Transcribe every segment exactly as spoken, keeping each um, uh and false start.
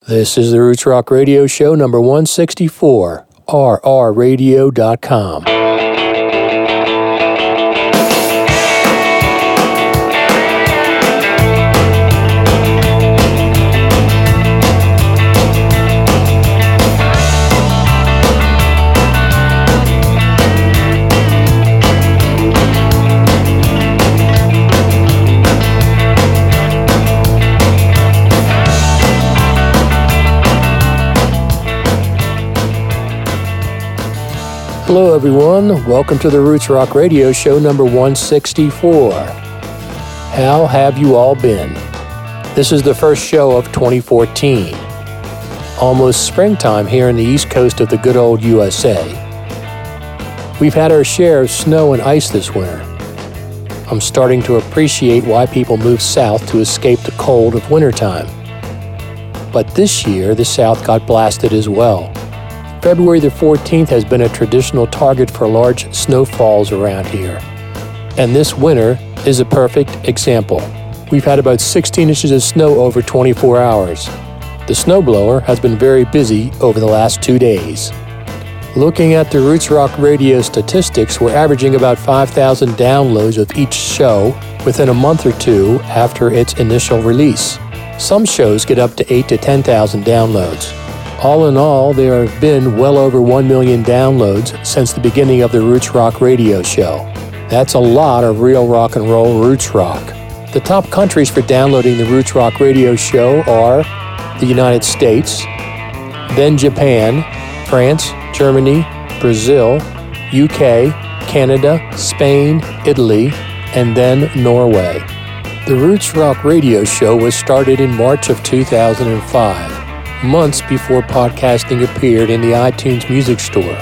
This is the Roots Rock Radio Show number one sixty-four, R R radio dot com. Hello everyone, welcome to the Roots Rock Radio Show number one sixty-four. How have you all been? This is the first show of twenty fourteen. Almost springtime here in the east coast of the good old U S A. We've had our share of snow and ice this winter. I'm starting to appreciate why people move south to escape the cold of wintertime. But this year, the South got blasted as well. February the fourteenth has been a traditional target for large snowfalls around here. And this winter is a perfect example. We've had about sixteen inches of snow over twenty-four hours. The snowblower has been very busy over the last two days. Looking at the Roots Rock Radio statistics, we're averaging about five thousand downloads of each show within a month or two after its initial release. Some shows get up to eight to ten thousand downloads. All in all, there have been well over one million downloads since the beginning of the Roots Rock Radio Show. That's a lot of real rock and roll roots rock. The top countries for downloading the Roots Rock Radio Show are the United States, then Japan, France, Germany, Brazil, U K, Canada, Spain, Italy, and then Norway. The Roots Rock Radio Show was started in March of two thousand five. Months before podcasting appeared in the iTunes Music Store.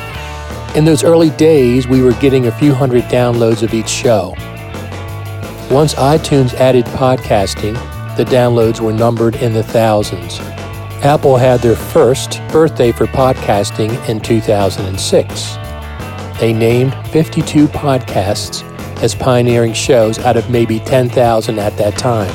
In those early days, we were getting a few hundred downloads of each show. Once iTunes added podcasting, the downloads were numbered in the thousands. Apple had their first birthday for podcasting in two thousand six. They named fifty-two podcasts as pioneering shows out of maybe ten thousand at that time.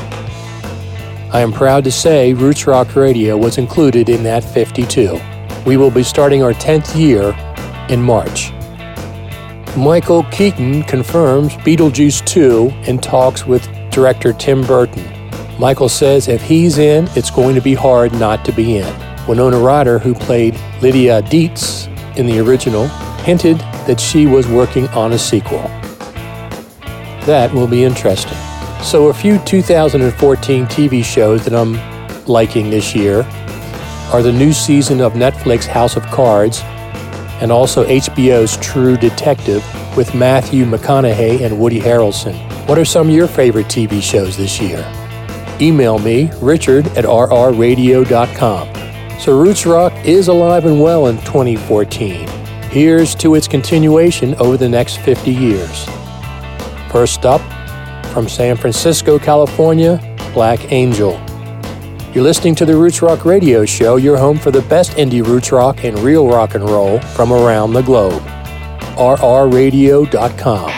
I am proud to say Roots Rock Radio was included in that fifty-two. We will be starting our tenth year in March. Michael Keaton confirms Beetlejuice two in talks with director Tim Burton. Michael says if he's in, it's going to be hard not to be in. Winona Ryder, who played Lydia Dietz in the original, hinted that she was working on a sequel. That will be interesting. So a few two thousand fourteen T V shows that I'm liking this year are the new season of Netflix House of Cards and also H B O's True Detective with Matthew McConaughey and Woody Harrelson. What are some of your favorite T V shows this year? Email me, Richard at R R radio dot com. So Roots Rock is alive and well in twenty fourteen. Here's to its continuation over the next fifty years. First up, from San Francisco, California, Black Angel. You're listening to the Roots Rock Radio Show, your home for the best indie roots rock and real rock and roll from around the globe. R R radio dot com.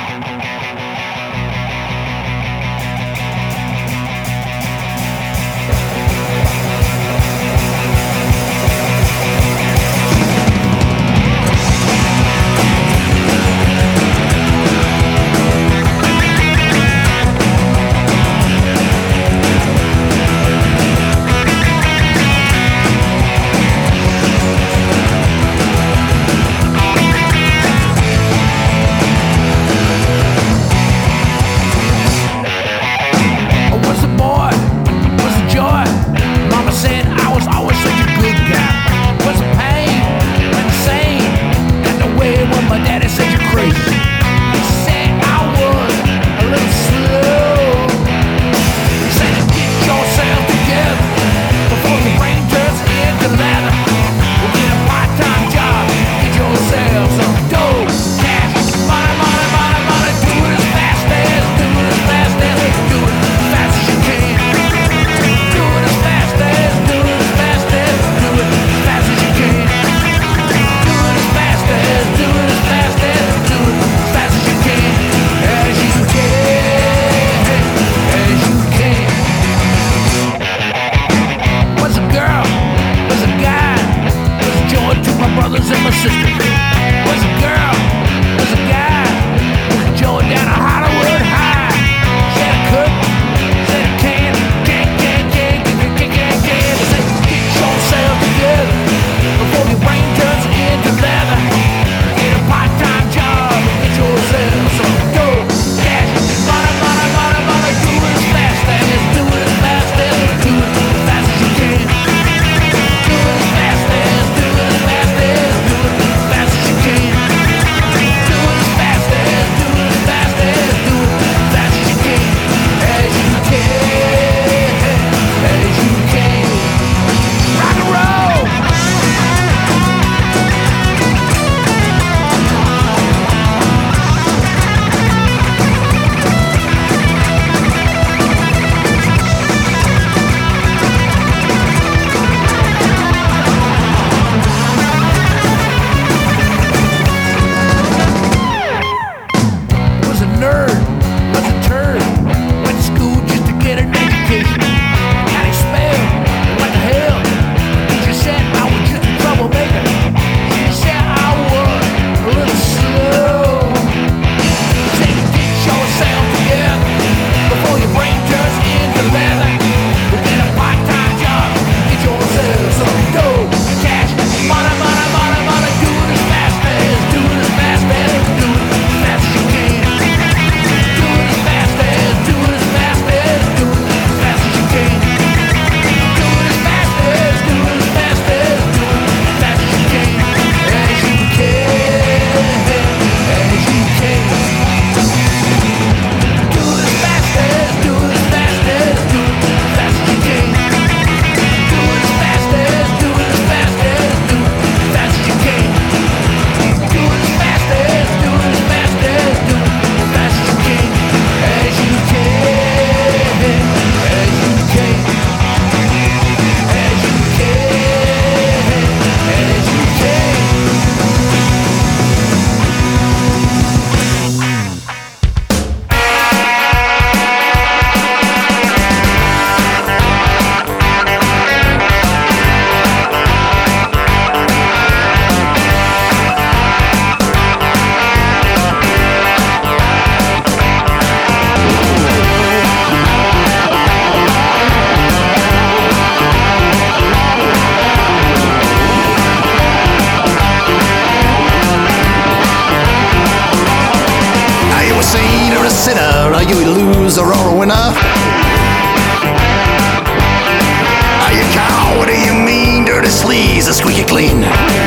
the sleeves are squeaky clean.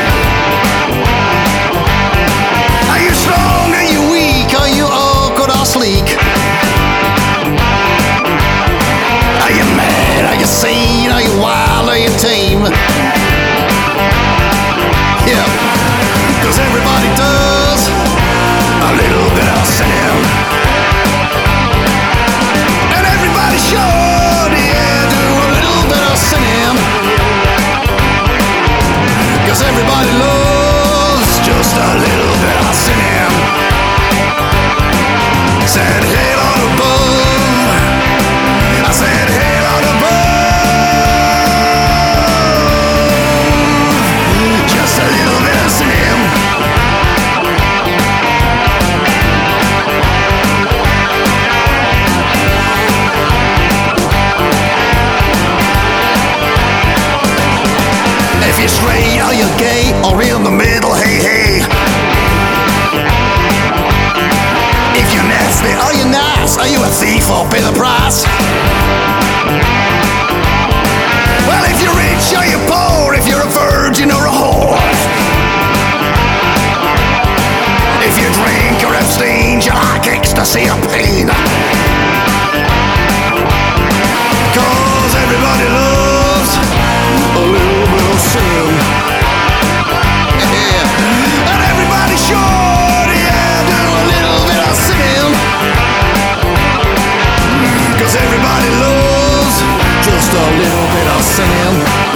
Are you strong, are you weak, are you awkward or sleek? Are you mad, are you sane, are you wild, are you tame? Yeah, cause everybody does a little bit of sin. And everybody should, yeah, do a little bit of sin. Cause everybody loves just a little bit of sin. Said hail on above, I said hail on above, just a little bit of sin. If you're straight, are you gay, or in the middle, hey, hey. If you're nasty, are you nice, are you a thief or pay the price? Well, if you're rich, are you poor, if you're a virgin or a whore? If you drink or abstain, you like ecstasy or pain. Cause everybody loves a little bit of sin. Yeah. And everybody should, yeah, do a little bit of sin. Cause everybody loves just a little bit of sin.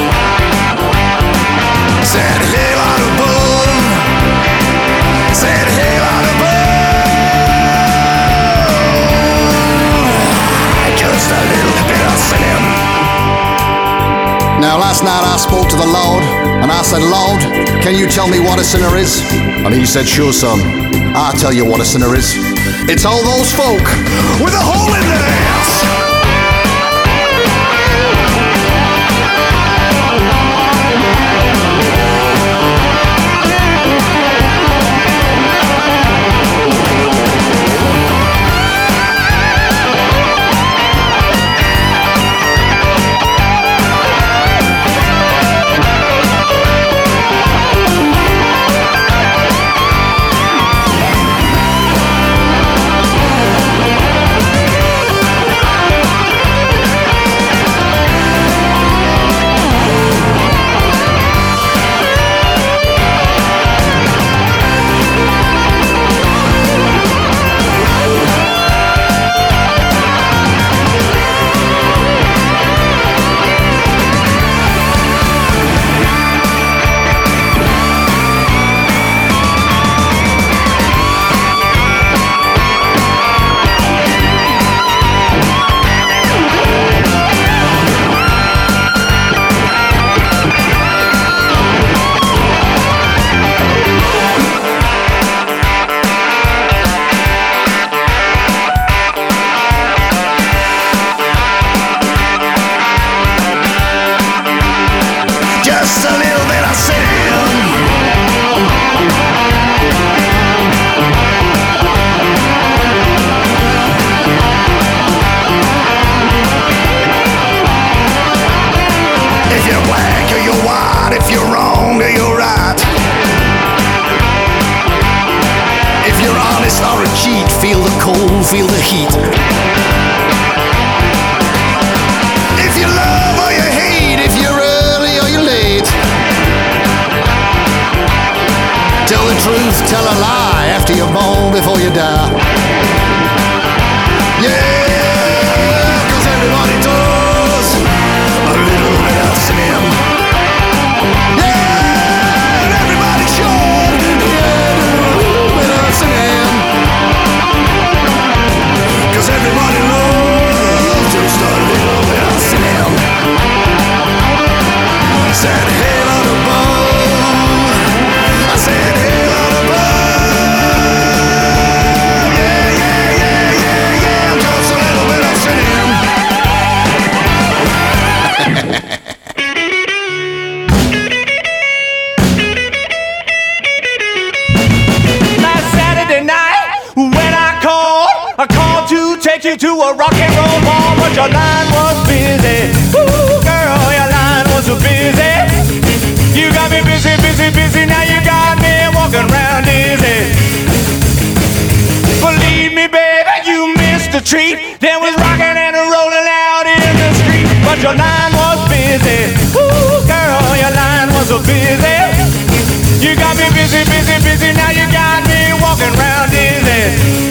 Said hail out above, said hail out above, just a little bit of sin. Now last night I spoke to the Lord, and I said, Lord, can you tell me what a sinner is? And he said, sure son, I'll tell you what a sinner is. It's all those folk with a hole in their ass. Feel the heat. If you love or you hate, if you're early or you're late, tell the truth, tell a lie after you're born, before you die. Yeah, cause everybody does a little bit of sin. Yeah, and everybody should, yeah, do a little bit of sin. Cause everybody loves just a little bit of sin. Said hail out above, I said hail out above. Yeah, yeah, yeah, yeah, yeah, just a little bit of sin. Last Saturday night, when I called, I called to take you to a rock and roll ball, but your line was busy. Ooh, girl, your line was so busy. busy, busy, now you got me walking around dizzy. Believe me, baby, you missed the treat. There was rocking and rolling out in the street, but your line was busy. Ooh, girl, your line was so busy. You got me busy, busy, busy, now you got me walking around dizzy.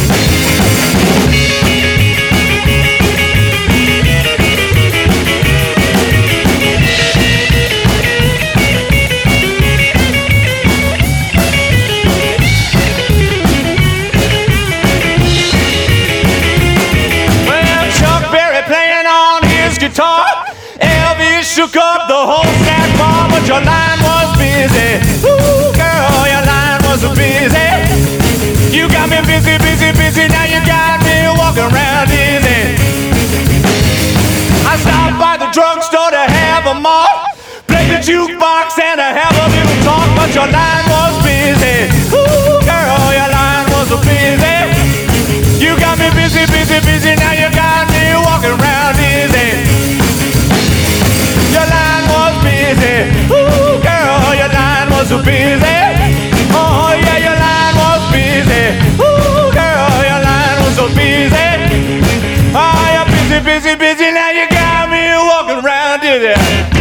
Guitar. Elvis shook up the whole snack bar, but your line was busy. Ooh, girl, your line was so busy. You got me busy, busy, busy, now you got me walking around dizzy. I stopped by the drugstore to have a mark, play the jukebox and to have a little talk, but your line was busy. Ooh, girl, your line was so busy. You got me busy, busy, busy, now you got me walking around dizzy. Your line was busy. Ooh, girl, your line was so busy. Oh, yeah, your line was busy. Ooh, girl, your line was so busy. Oh, you're busy, busy, busy, now you got me walking around dizzy.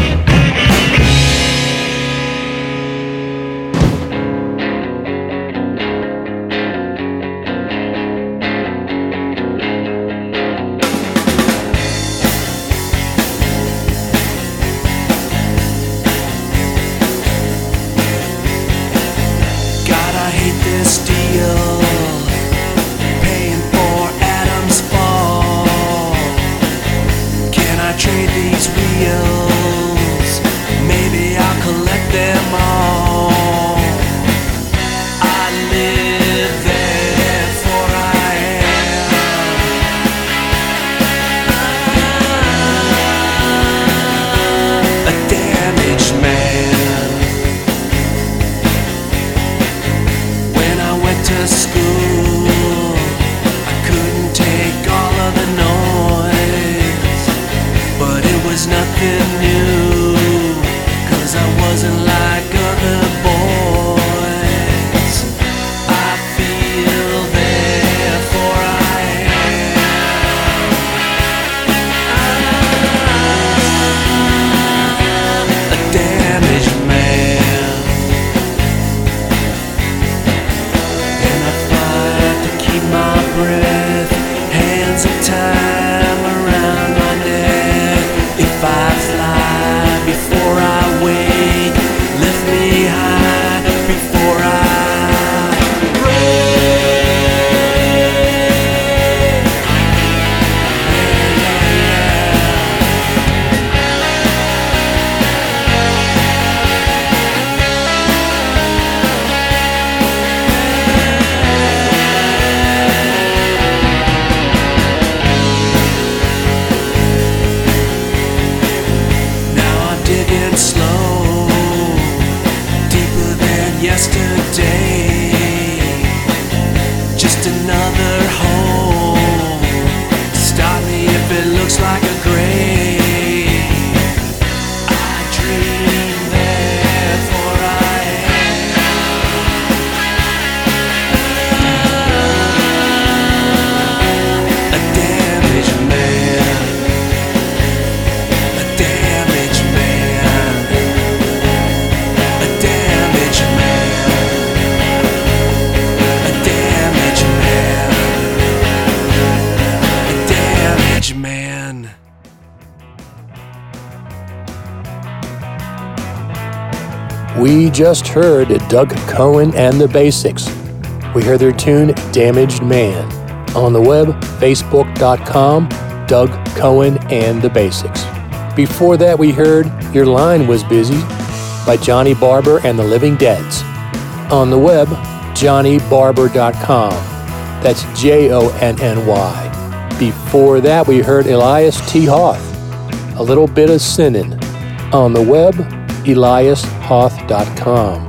We just heard Doug Cohen and the Basics. We heard their tune, Damaged Man. On the web, facebook dot com, Doug Cohen and the Basics. Before that, we heard Your Line Was Busy by Johnny Barber and the Living Deads. On the web, johnny barber dot com. That's J O N N Y. Before that, we heard Elias T. Hoth, A Little Bit of Sinnin'. On the web, elias hoth dot com.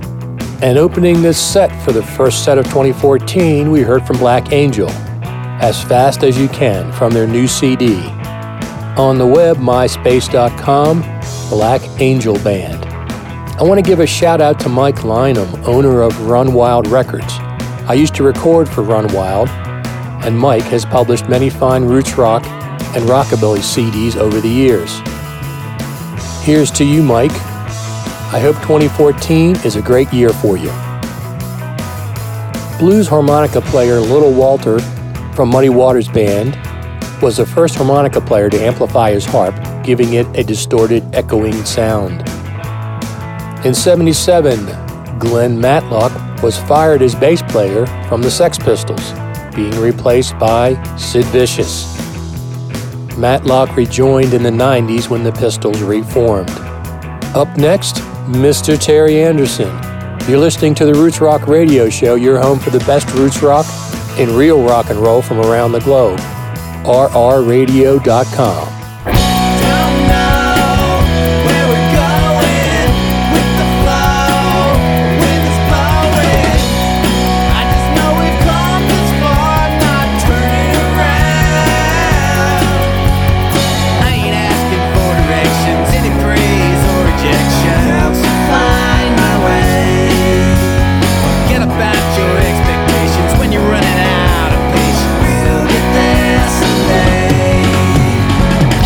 And opening this set for the first set of twenty fourteen, we heard from Black Angel, As Fast As You Can, from their new C D. On the web, myspace dot com, Black Angel Band. I want to give a shout out to Mike Lynham, owner of Run Wild Records. I used to record for Run Wild, and Mike has published many fine roots rock and rockabilly C Ds over the years. Here's to you, Mike. I hope twenty fourteen is a great year for you. Blues harmonica player Little Walter from Muddy Waters Band was the first harmonica player to amplify his harp, giving it a distorted, echoing sound. In seventy-seven, Glenn Matlock was fired as bass player from the Sex Pistols, being replaced by Sid Vicious. Matlock rejoined in the nineties when the Pistols reformed. Up next, Mister Terry Anderson. You're listening to the Roots Rock Radio Show, your home for the best roots rock and real rock and roll from around the globe. R R radio dot com. Running out of patience. We'll get there someday.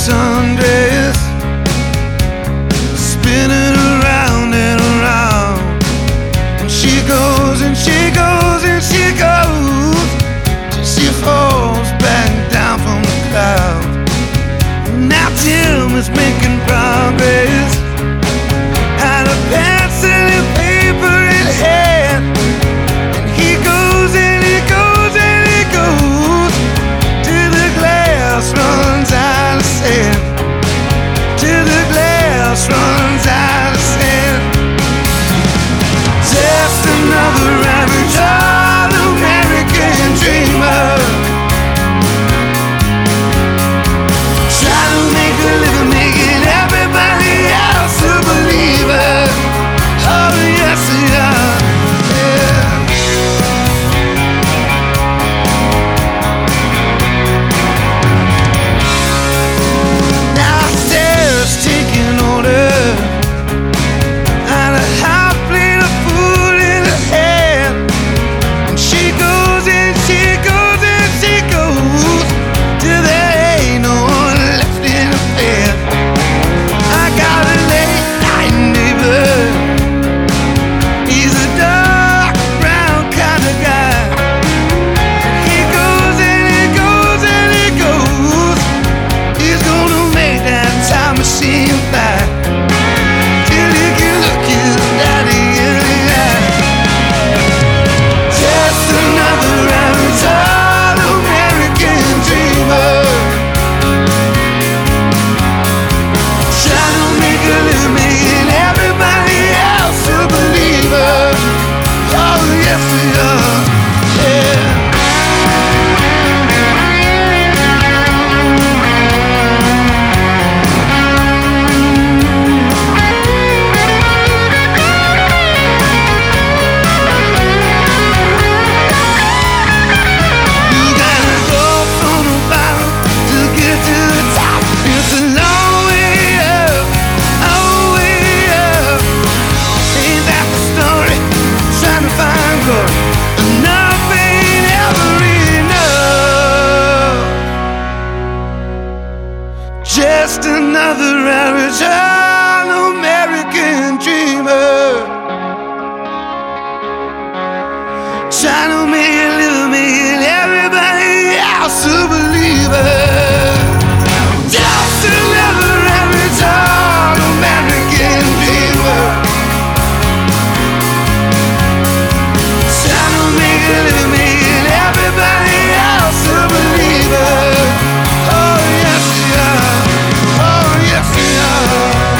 sundress, spinning around and around. And she goes and she goes and she goes till she falls back down from the cloud. Now Tim is making progress, had a pencil and paper in hand, and he goes and he goes and he goes till the glass runs out of sand, till the glass runs out of sand. Just another average all-American dreamer, trying to make a living, making everybody else a believer. Oh yes, yeah, yeah. Now Sarah's taking orders and a half plate of food in her hand, and she goes and she goes and she goes till there ain't no one left in the bed. I got a late night neighbor, he's a dark brown kind of guy. He goes and he goes and he goes, he's gonna make that time machine fly till he can look his daddy in the eye. Just another average all-American dreamer, trying to make a living, making everybody else a believer. Oh yes we are, yeah. You gotta go from the bottom to get to the top. It's a long way up, oh way up. Ain't that the story? Trying to find glory, enough ain't ever enough. Just another average all-American dreamer, trying to make a living, making everybody else a believer. Just another average all-American dreamer, trying to make a living, making everybody else a believer. Oh yes we are, oh yes we are.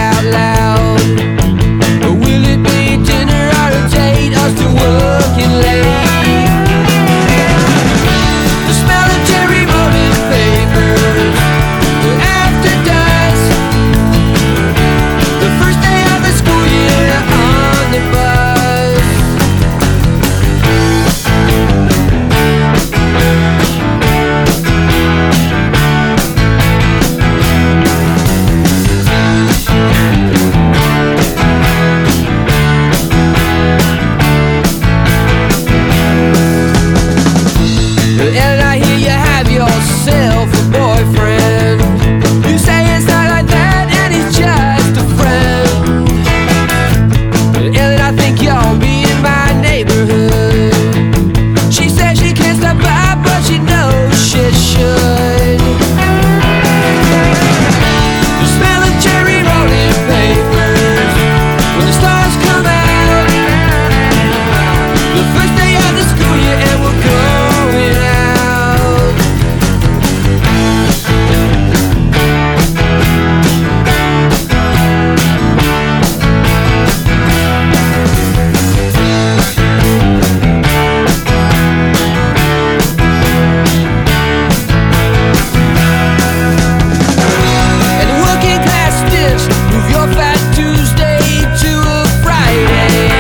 out loud. Or will it be dinner or a date, or still working late? The smell of cherry rolling papers after dusk. The first day of the school year on the bus. And I hear you have yourself a boyfriend. You say it's not like that and he's just a friend. And I think y'all be in my neighborhood. She says she can't stop by, but she knows she should. The smell of cherry rolling papers when the stars come out. The first day of the school year and we're going out. And the working class stitch, move your fat Tuesday to a Friday.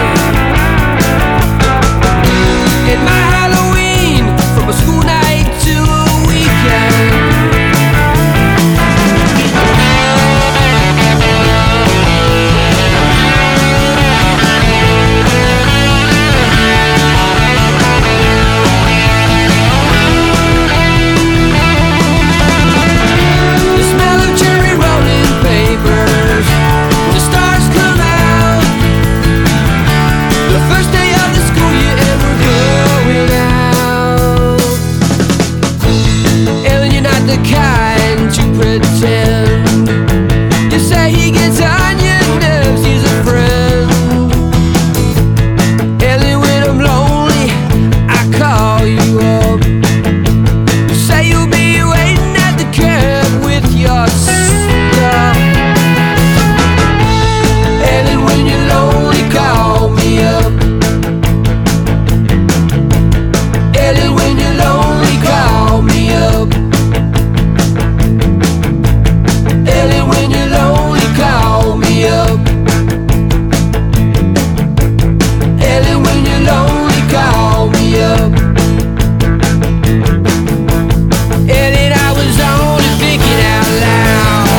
And my Halloween from a school night to a weekend. The smell of cherry rolling papers when the stars come out. The first day of the school year and we're going out. Ellen, you're not the kind to pretend. You say he gets on your nerves, he's a friend. Ellen, when I'm lonely, I call you up. You say you'll be waiting at the curb with your stuff. Ellen, when you're lonely, call me up. Ellen, when you're lonely, call me up. Ellen, when you're lonely, call me up. Ellen, when you're lonely, call me up. Ellen, I was only thinking out loud.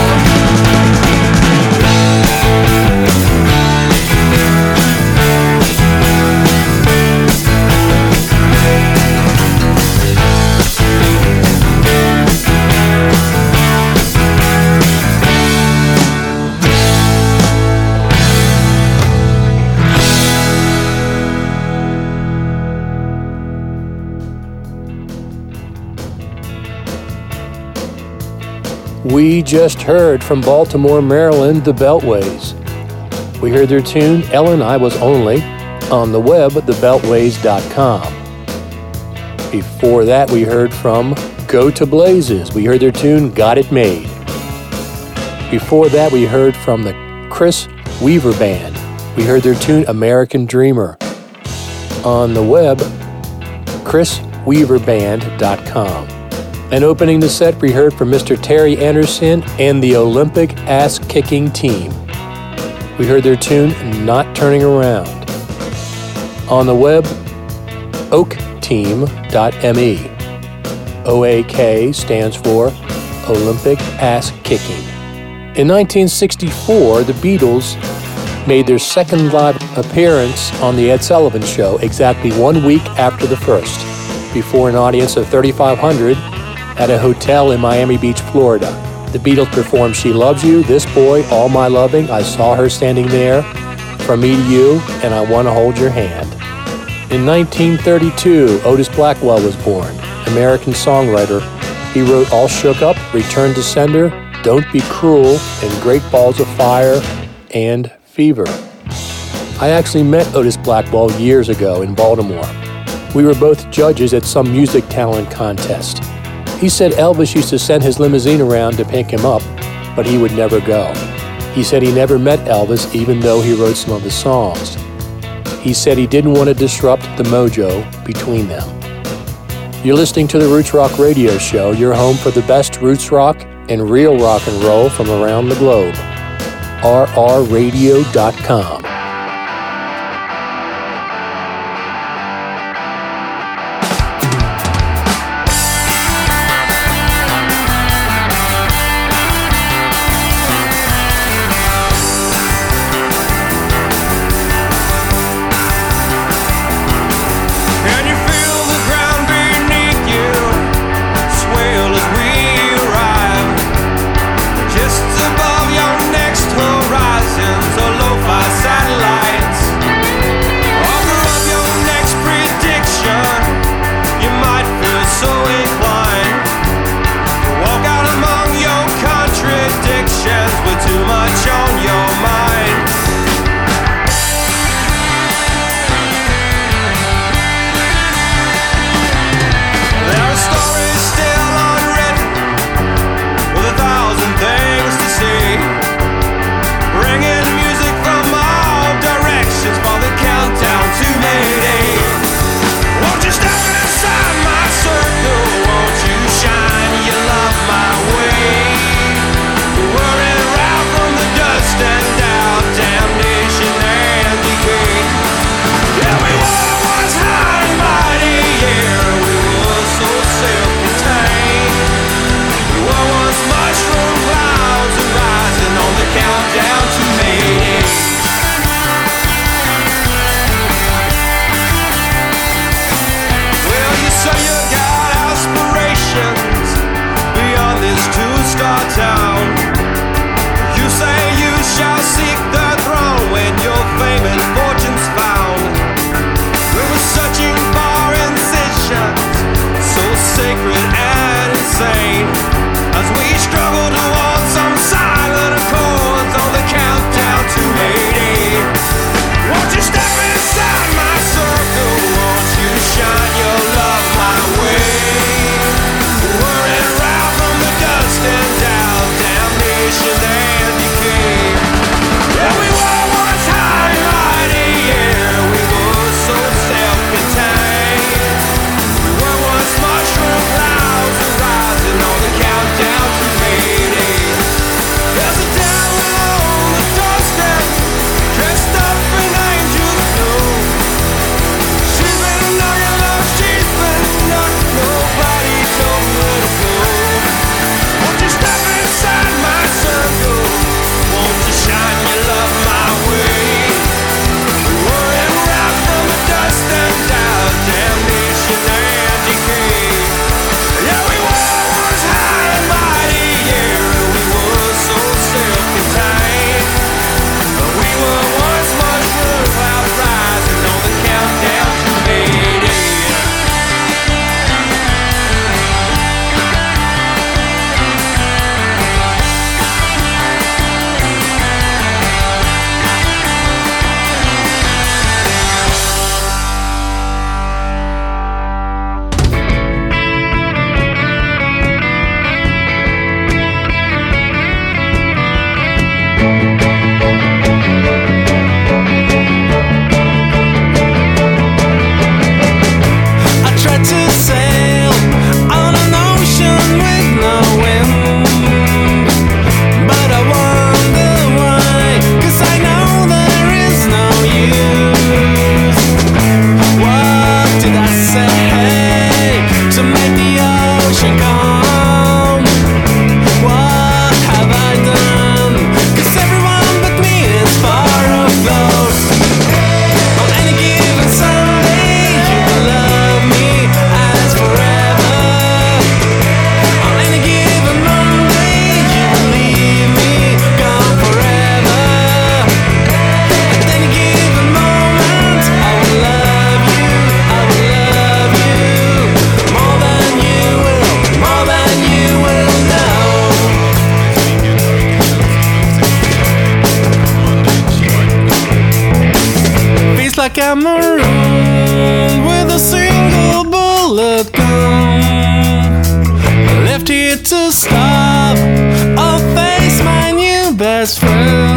We just heard from Baltimore, Maryland, the Beltways. We heard their tune, Ellen, I Was Only, on the web at the beltways dot com. Before that, we heard from Go to Blazes. We heard their tune, Got It Made. Before that, we heard from the Chris Weaver Band. We heard their tune, American Dreamer. On the web, chris weaver band dot com. And opening the set, we heard from Mister Terry Anderson and the Olympic Ass-Kicking Team. We heard their tune, Not Turning Around. On the web, oak team dot m e. O A K stands for Olympic Ass-Kicking. In nineteen sixty-four, the Beatles made their second live appearance on The Ed Sullivan Show exactly one week after the first, before an audience of thirty-five hundred at a hotel in Miami Beach, Florida. The Beatles performed She Loves You, This Boy, All My Loving, I Saw Her Standing There, From Me to You, and I Want to Hold Your Hand. In nineteen thirty-two, Otis Blackwell was born, American songwriter. He wrote All Shook Up, Return to Sender, Don't Be Cruel, and Great Balls of Fire, and Fever. I actually met Otis Blackwell years ago in Baltimore. We were both judges at some music talent contest. He said Elvis used to send his limousine around to pick him up, but he would never go. He said he never met Elvis even though he wrote some of his songs. He said he didn't want to disrupt the mojo between them. You're listening to the Roots Rock Radio Show, your home for the best roots rock and real rock and roll from around the globe. R R radio dot com. like I'm marooned with a single bullet gun. I left here to stop. I'll face my new best friend.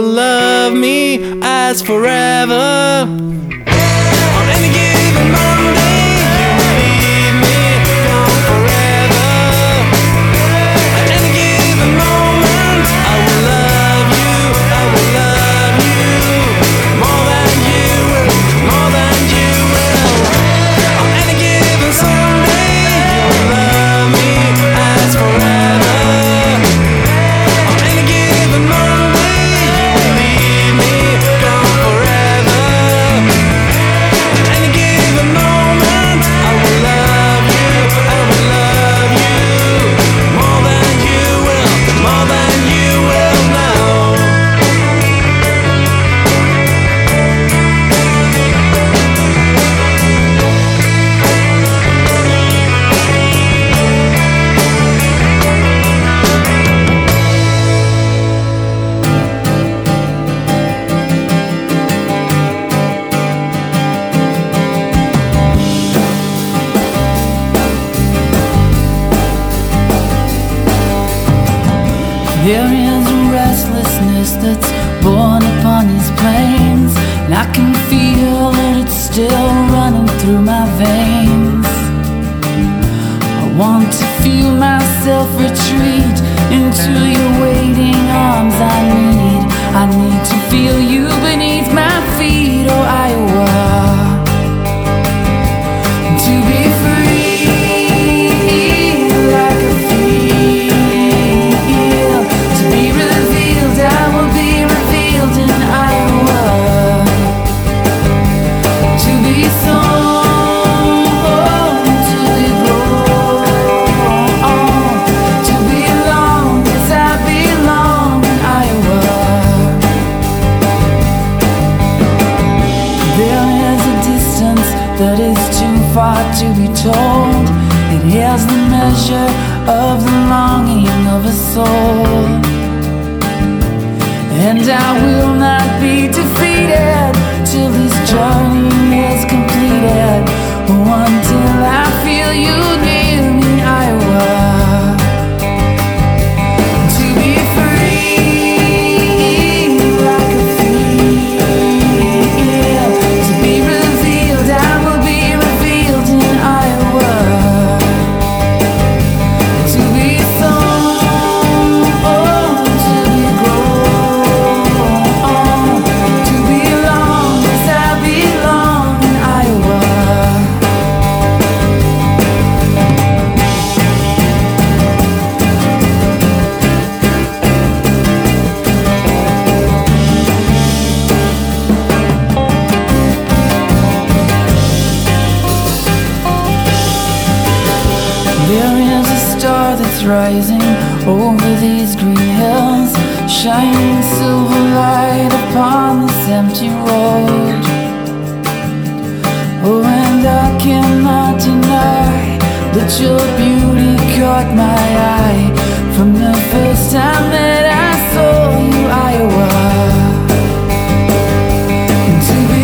love me as forever. On any given Monday, you will leave me gone forever. At any given moment, I will love you, I will love you more than you will, more than you will. On any given Sunday, you will love me as forever. On any given Monday, you will leave me gone forever. At any given moment, I will love you, I will love you more than you will, more than you will know. There is a restlessness that's born upon these plains, and I can feel that it's still running through my veins. I want to feel myself retreat into your waiting arms. I need, I need to feel you beneath my feet, oh Iowa. To be free like a field, to be revealed, I will be revealed in Iowa. To be sown, to be grown, to belong, yes I belong in Iowa. There is a distance that is too far to be told. It has the measure of the longing of a soul. And I will not be defeated till this journey is completed. Oh, until I feel you near me, Iowa. To be free like a field, to be revealed, I will be revealed in Iowa. To be sown, to be grown, to belong, yes I belong in Iowa. There is a star that's rising over these green hills, shining silver light upon this empty road. Oh, and I cannot deny that your beauty caught my eye from the first time that I saw you, Iowa. To be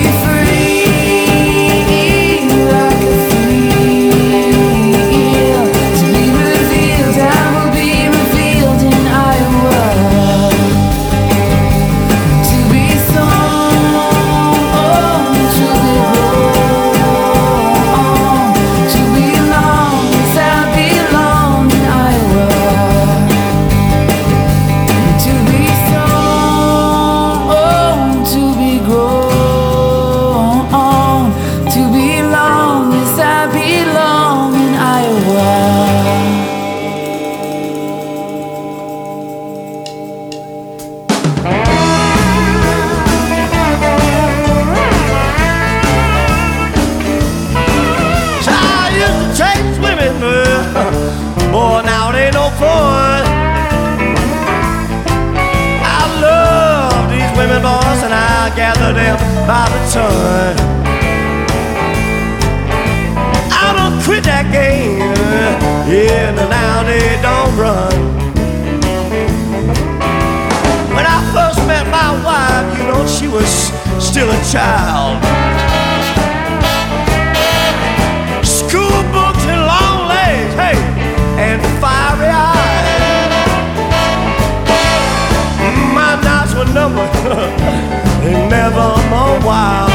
free like a field, to be revealed, I will be revealed in Iowa. To be sown, to be grown, to belong, yes I belong in Iowa. To be sown, to be grown, to belong, yes I belong in Iowa. I used to take swimming, boy, now it ain't no fun. I love these women, boys, and I gather them by the ton. I don't quit that game, yeah, and now they don't run. When I first met my wife, you know, she was still a child. School books and long legs, hey, and fiery eyes. My nights were number in never more while.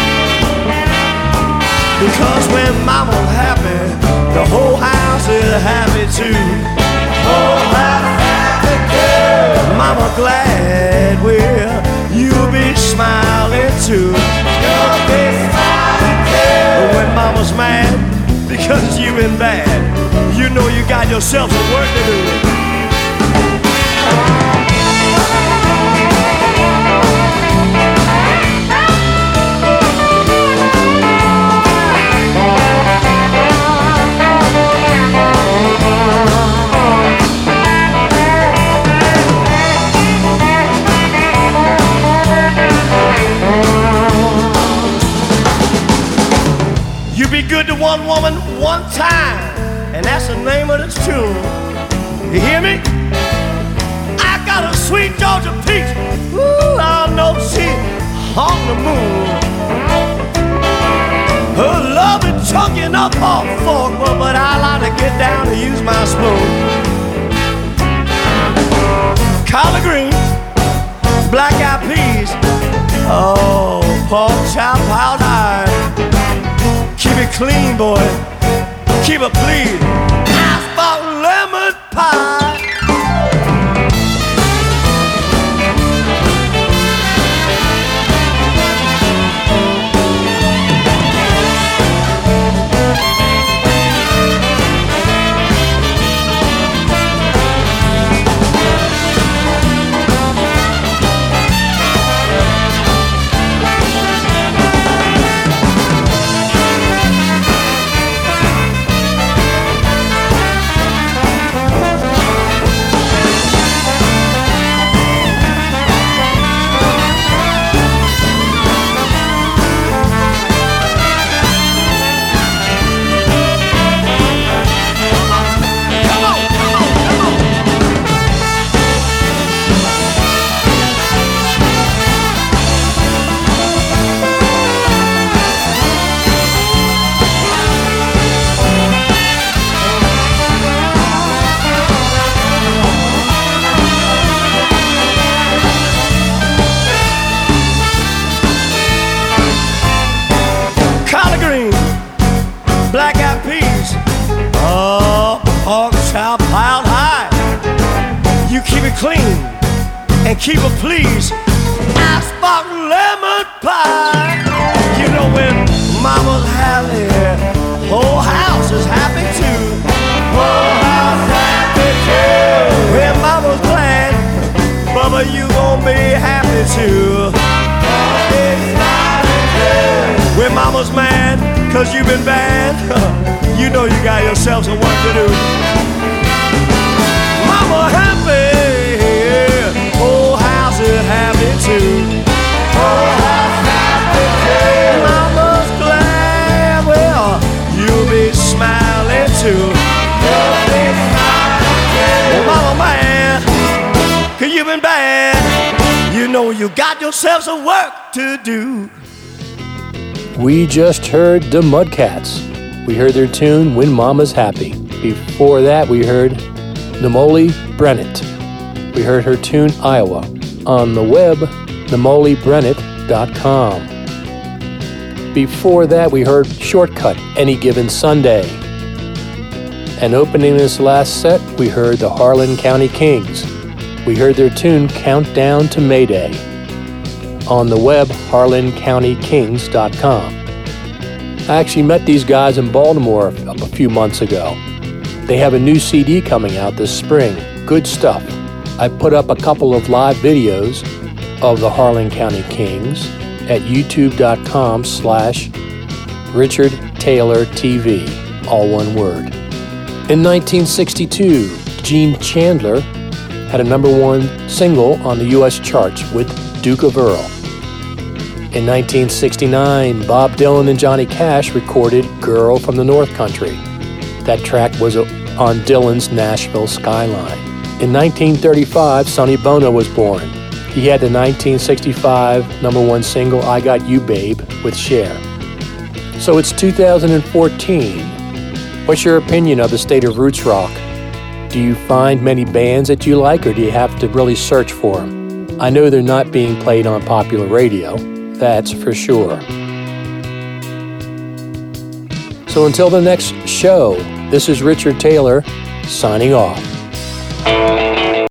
Because when mama's happy, the whole house is happy too. Whole house happy too. Mama glad, well, you'll be smiling too. You'll be smiling too. But when mama's mad because you've been bad, you know you got yourself some work to do. You be good to one woman one time, and that's the name of this tune. You hear me? I got a sweet Georgia peach. Ooh, I know she on the moon. Her love is chunking up off fork, but, but I like to get down and use my spoon. Collard greens, black-eyed peas, oh, pork chop, how high. Keep it clean, boy. Keep it clean. Ice about lemon pie. Clean and keep it please. Ice about lemon pie. You know when mama's happy, whole house is happy too. Whole house happy too. When mama's glad, Bubba, you gon' be happy too. When mama's mad, cause you been bad, you know you got yourself some work to do. Mama happy, whole house is happy too. Whole house happy too. Mama's glad, well, you'll be smiling too. You'll be smiling too. Well, mama man, cause you been bad, you know you got yourself some work to do. We just heard the Mudcats. We heard their tune, When Mama's Happy. Before that, we heard Namoli Brennett. We heard her tune, Iowa. On the web, namoli brennett dot com. Before that, we heard Shortcut, Any Given Sunday. And opening this last set, we heard the Harlan County Kings. We heard their tune, Countdown to Mayday. On the web, harlan county kings dot com. I actually met these guys in Baltimore a few months ago. They have a new C D coming out this spring. Good stuff. I put up a couple of live videos of the Harlan County Kings at youtube.com slash Richard Taylor TV, all one word. In nineteen sixty-two, Gene Chandler had a number one single on the U S charts with Duke of Earl. In nineteen sixty-nine, Bob Dylan and Johnny Cash recorded Girl from the North Country. That track was on Dylan's Nashville Skyline. In nineteen thirty-five, Sonny Bono was born. He had the nineteen sixty-five number one single, I Got You Babe, with Cher. So it's two thousand fourteen. What's your opinion of the state of roots rock? Do you find many bands that you like, or do you have to really search for them? I know they're not being played on popular radio, that's for sure. So until the next show, this is Richard Taylor signing off.